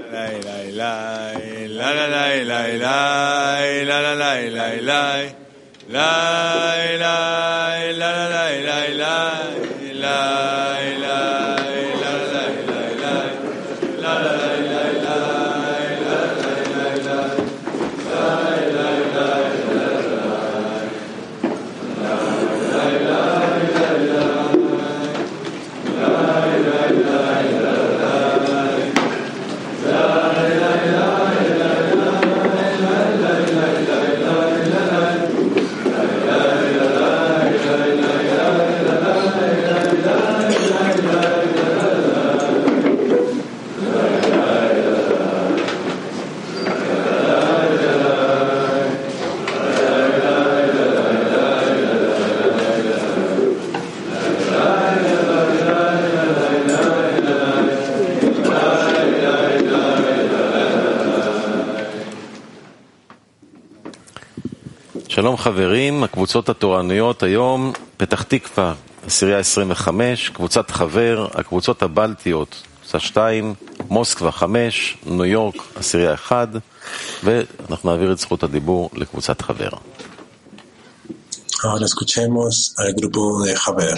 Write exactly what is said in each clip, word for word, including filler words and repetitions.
שלום חברים, הקבוצות התורניות היום, פתח תקווה, עשירייה עשרים וחמש, קבוצת חבר, הקבוצות הבלטיות, קבוצה שתיים, מוסקבה חמש, ניו יורק, עשירייה אחד, ואנחנו נעביר את זכות הדיבור לקבוצת חבר. Ahora escuchemos al grupo de Javer.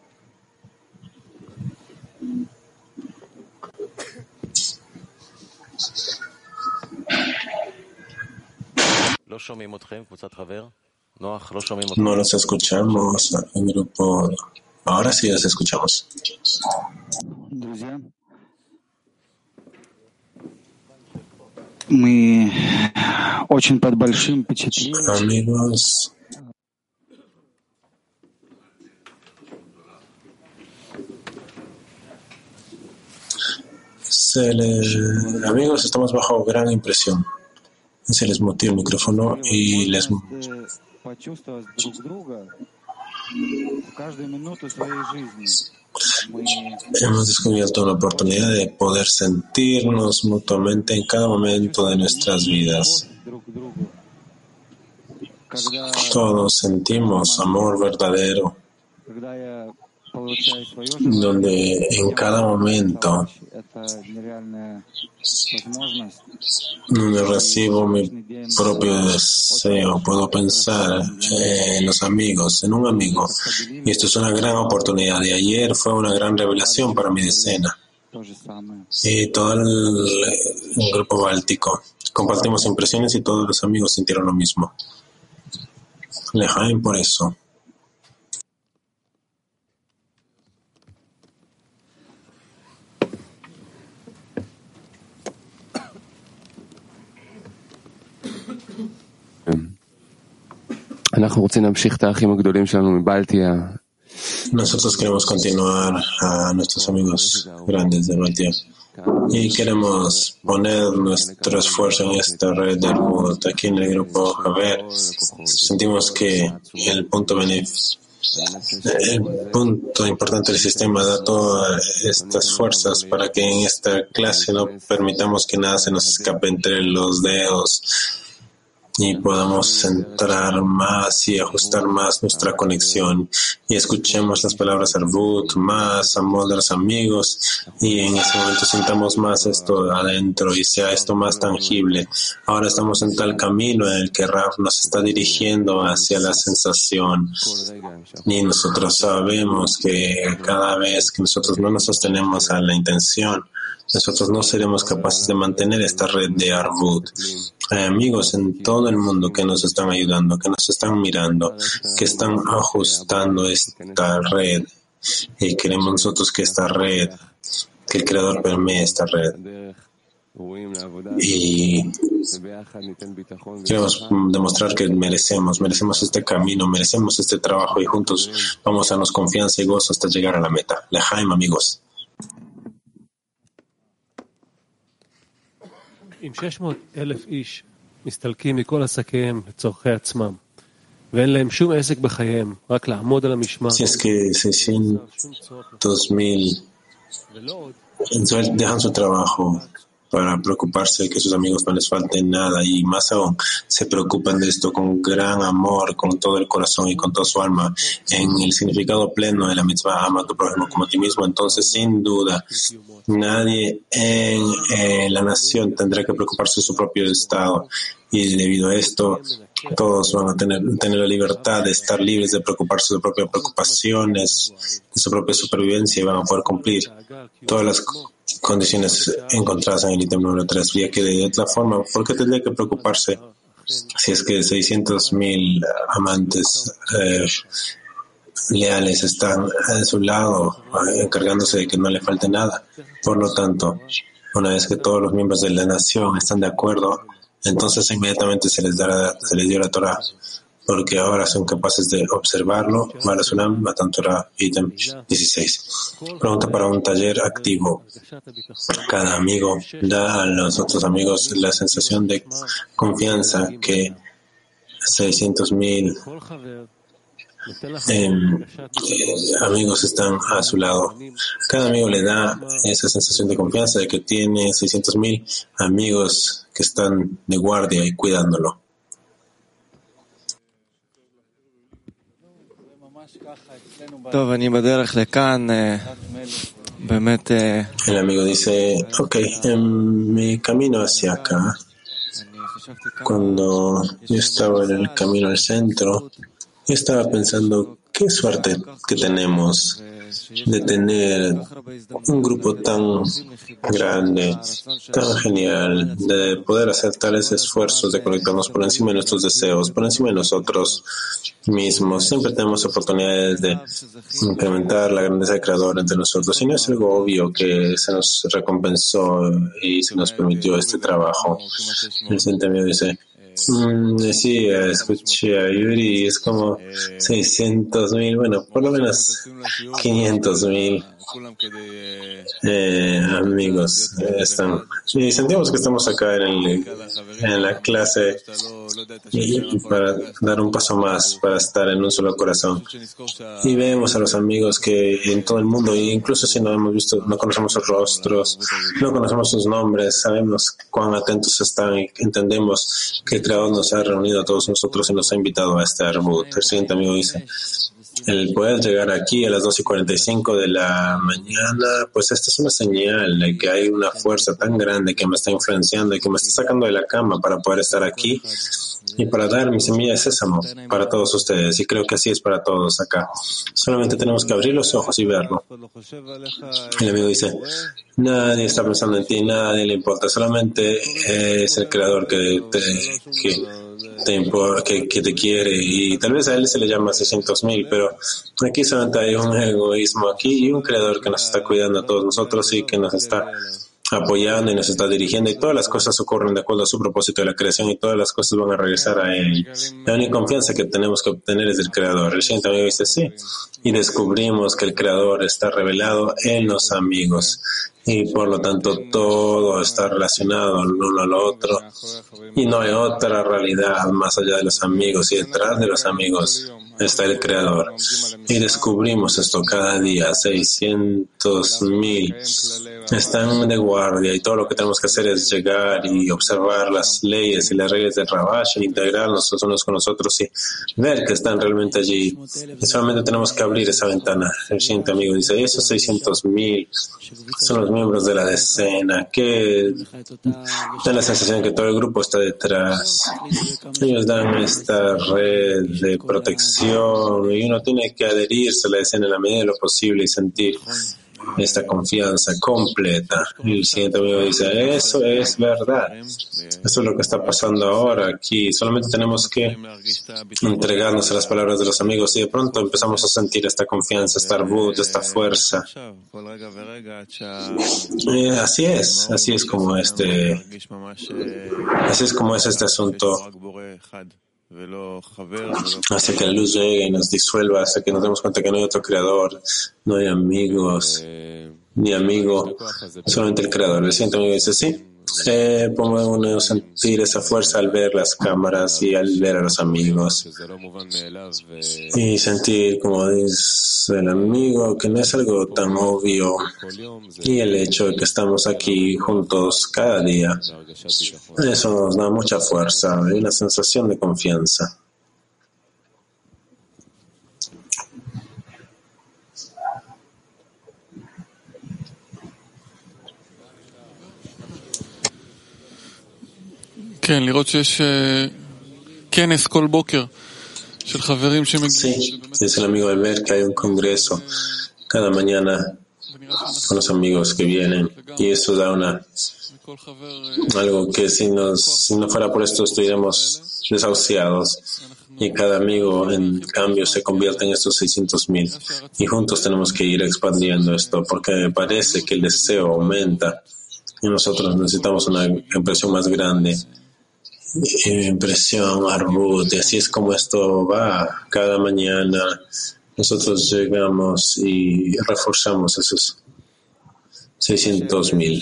No los escuchamos, el grupo. Ahora sí los escuchamos. Мы очень под большим впечатлением. Amigos, se les, amigos, estamos bajo gran impresión. Se les muteó el micrófono y les... Hemos descubierto la oportunidad de poder sentirnos mutuamente en cada momento de nuestras vidas. Todos sentimos amor verdadero, donde en cada momento donde recibo mi propio deseo, puedo pensar en los amigos, en un amigo, y esto es una gran oportunidad. Y ayer fue una gran revelación para mi decena y todo el, el grupo báltico. Compartimos impresiones y todos los amigos sintieron lo mismo. Lejaim por eso. Nosotros queremos continuar a nuestros amigos grandes de Baltia y queremos poner nuestro esfuerzo en esta red de Armut. Aquí en el grupo Javer sentimos que el punto benef- el punto importante del sistema da todas estas fuerzas para que en esta clase no permitamos que nada se nos escape entre los dedos y podamos centrar más y ajustar más nuestra conexión y escuchemos las palabras Arvut, más amor de los amigos, y en ese momento sintamos más esto adentro y sea esto más tangible. Ahora estamos en tal camino en el que Rav nos está dirigiendo hacia la sensación y nosotros sabemos que cada vez que nosotros no nos sostenemos a la intención, nosotros no seremos capaces de mantener esta red de Arvut. Hay amigos en todo el mundo que nos están ayudando, que nos están mirando, que están ajustando esta red. Y queremos nosotros que esta red, que el Creador permee esta red. Y queremos demostrar que merecemos, merecemos este camino, merecemos este trabajo y juntos vamos a darnos confianza y gozo hasta llegar a la meta. Lejaim, amigos. אם שש מאות אלף איש מסתלקים מכל עסקיהם לצורכי עצמם ואין להם שום עסק בחייהם, רק לעמוד על המשמר. Si es que seiscientos mil dejan su trabajo para preocuparse de que sus amigos no les falte nada, y más aún se preocupan de esto con gran amor, con todo el corazón y con toda su alma, en el significado pleno de la mitzvah, ama a tu prójimo como a ti mismo. Entonces, sin duda, nadie en eh, la nación tendrá que preocuparse de su propio estado, y debido a esto todos van a tener, tener la libertad de estar libres de preocuparse de sus propias preocupaciones, de su propia supervivencia, y van a poder cumplir todas las condiciones encontradas en el ítem número tres, ya que de otra forma, ¿por qué tendría que preocuparse si es que seiscientos mil amantes eh, leales están a su lado, encargándose de que no le falte nada? Por lo tanto, una vez que todos los miembros de la nación están de acuerdo, entonces inmediatamente se les dará, se les dio la Torah, porque ahora son capaces de observarlo. Marasunam, Matan Torah, ítem dieciséis. Pregunta para un taller activo. Cada amigo da a los otros amigos la sensación de confianza que seiscientos mil Eh, eh, amigos están a su lado. Cada amigo le da esa sensación de confianza de que tiene seiscientos mil amigos que están de guardia y cuidándolo. El amigo dice, ok, en mi camino hacia acá, cuando yo estaba en el camino al centro, yo estaba pensando, qué suerte que tenemos de tener un grupo tan grande, tan genial, de poder hacer tales esfuerzos de conectarnos por encima de nuestros deseos, por encima de nosotros mismos. Siempre tenemos oportunidades de incrementar la grandeza del Creador entre nosotros, y no es algo obvio que se nos recompensó y se nos permitió este trabajo. El siguiente amigo dice, Mm, sí, escuché a Yuri, es como seiscientos mil, bueno, por lo menos quinientos mil eh, amigos eh, están. Y sentimos que estamos acá en, el, en la clase y para dar un paso más, para estar en un solo corazón. Y vemos a los amigos que en todo el mundo, e incluso si no hemos visto, no conocemos sus rostros, no conocemos sus nombres, sabemos cuán atentos están y entendemos que el Creador nos ha reunido a todos nosotros y nos ha invitado a este Arbut. El siguiente amigo dice, el poder llegar aquí a las dos y cuarenta y cinco de la mañana, pues esta es una señal de que hay una fuerza tan grande que me está influenciando y que me está sacando de la cama para poder estar aquí y para dar mi semilla de sésamo para todos ustedes. Y creo que así es para todos acá. Solamente tenemos que abrir los ojos y verlo. El amigo dice, nadie está pensando en ti, nadie le importa, solamente es el Creador que te, que te importa, que, que te quiere, y tal vez a él se le llama seiscientos mil, pero aquí solamente hay un egoísmo aquí y un Creador que nos está cuidando a todos nosotros y que nos está apoyando y nos está dirigiendo, y todas las cosas ocurren de acuerdo a su propósito de la creación y todas las cosas van a regresar a Él. La única confianza que tenemos que obtener es del Creador. El siguiente amigo dice sí, y descubrimos que el Creador está revelado en los amigos y por lo tanto todo está relacionado el uno al otro y no hay otra realidad más allá de los amigos, y detrás de los amigos está el Creador. Y descubrimos esto cada día. seiscientos mil están de guardia y todo lo que tenemos que hacer es llegar y observar las leyes y las reglas del Rabash, e integrarnos los unos con los otros y ver que están realmente allí. Y solamente tenemos que abrir esa ventana. El siguiente amigo dice, esos seiscientos mil son los miembros de la decena que dan la sensación que todo el grupo está detrás. Ellos dan esta red de protección y uno tiene que adherirse a la decena en la medida de lo posible y sentir esta confianza completa. Y el siguiente amigo dice, eso es verdad. Eso es lo que está pasando ahora aquí. Solamente tenemos que entregarnos a las palabras de los amigos y de pronto empezamos a sentir esta confianza, esta arbut, esta fuerza. Y así es, así es como este, así es como es este asunto. Hasta que la luz llegue y nos disuelva, hasta que nos demos cuenta que no hay otro creador, no hay amigos, ni amigo, solamente el Creador. El siguiente amigo dice, sí, Se puede uno sentir esa fuerza al ver las cámaras y al ver a los amigos y sentir, como dice el amigo, que no es algo tan obvio, y el hecho de que estamos aquí juntos cada día, eso nos da mucha fuerza y una sensación de confianza. כן, לראות שיש כנס כל בוקר של חברים שמגיעים. Sí, es el amigo de ver que hay un congreso cada mañana con los amigos que vienen, y eso da una algo que si, nos, si no fuera por esto estuviéramos desahuciados, y cada amigo en cambio se convierte en estos seiscientos mil, y juntos tenemos que ir expandiendo esto, porque me parece que el deseo aumenta y nosotros necesitamos una impresión más grande, impresión, arbut, y así es como esto va. Cada mañana nosotros llegamos y reforzamos esos seiscientos mil.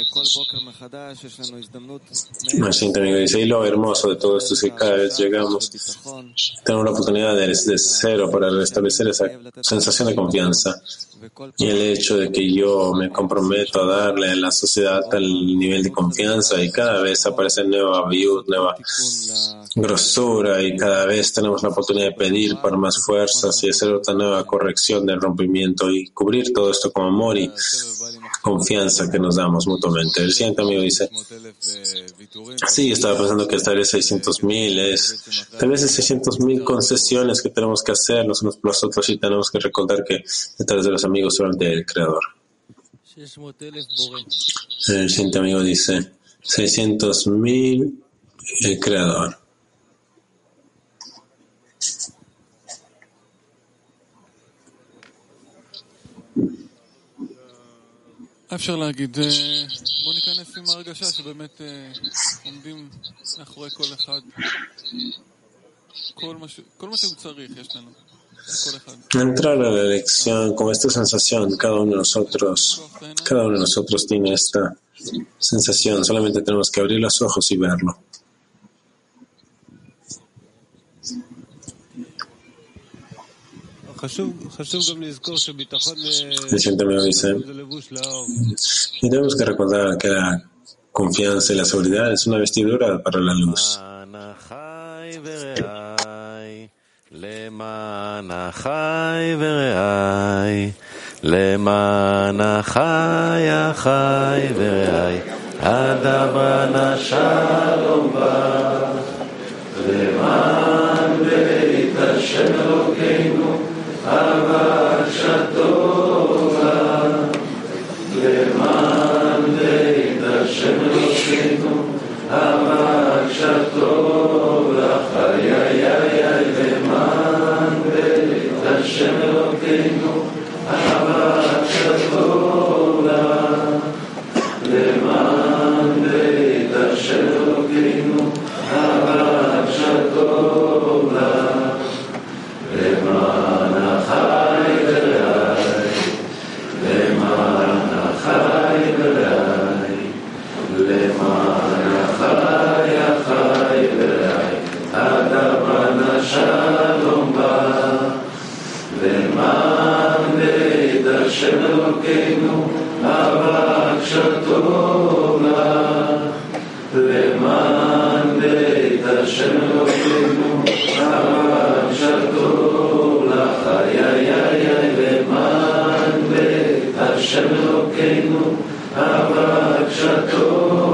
Marcin también dice, y lo hermoso de todo esto es que cada vez llegamos, tenemos la oportunidad de, de cero para restablecer esa sensación de confianza, y el hecho de que yo me comprometo a darle a la sociedad tal nivel de confianza, y cada vez aparece nueva viud, nueva grosura, y cada vez tenemos la oportunidad de pedir por más fuerzas y hacer otra nueva corrección del rompimiento y cubrir todo esto con amor y confianza que nos damos mutuamente. El siguiente amigo dice, sí, estaba pensando que tal vez seiscientos mil es, tal vez es seiscientos mil concesiones que tenemos que hacer los unos por los otros, y tenemos que recordar que detrás de los amigos solamente el Creador. El siguiente amigo dice, seiscientos mil el Creador. אפשר להגיד, בוא ניכנס עם הרגשה שבאמת עומדים מאחורי כל אחד, כל מה, כל מה שהוא צריך יש לנו, כל אחד. Entrar a la elección con esta sensación, cada uno de nosotros, cada uno de nosotros tiene esta sensación, solamente tenemos que abrir los ojos y verlo. El siguiente amigo dice, y tenemos que recordar que la confianza y la seguridad es una vestidura para la luz. אהבת שטובה למען בית השם אלוקינו אהבת שטובה חיי חיי למען בית השם אלוקינו אהבת שטובה למען בית השם אלוקינו אהבת שטובה למען החי ורעי, למען החי ורעי, למען החי החי ורעי, עד הבנה שלום בא, למען בית השם אלוקינו, אבק שטוב לה, למען בית השם אלוקינו, אבק שטוב לה, חיי חיי למען בית השם אלוקינו, אבק שטוב